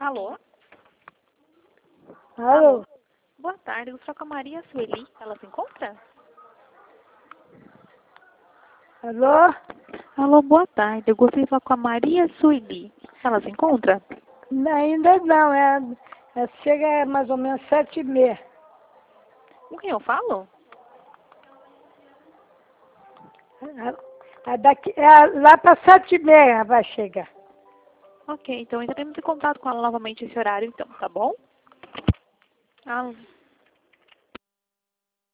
Alô? Alô? Boa tarde, eu sou com a Maria Sueli. Ela se encontra? Alô? Alô, boa tarde. Eu gostaria de falar com a Maria Sueli. Ela se encontra? Ainda não, chega mais ou menos 7h30. Com quem eu falo? Lá para 7h30 vai chegar. Ok, então entraremos em contato com ela novamente esse horário, então, tá bom?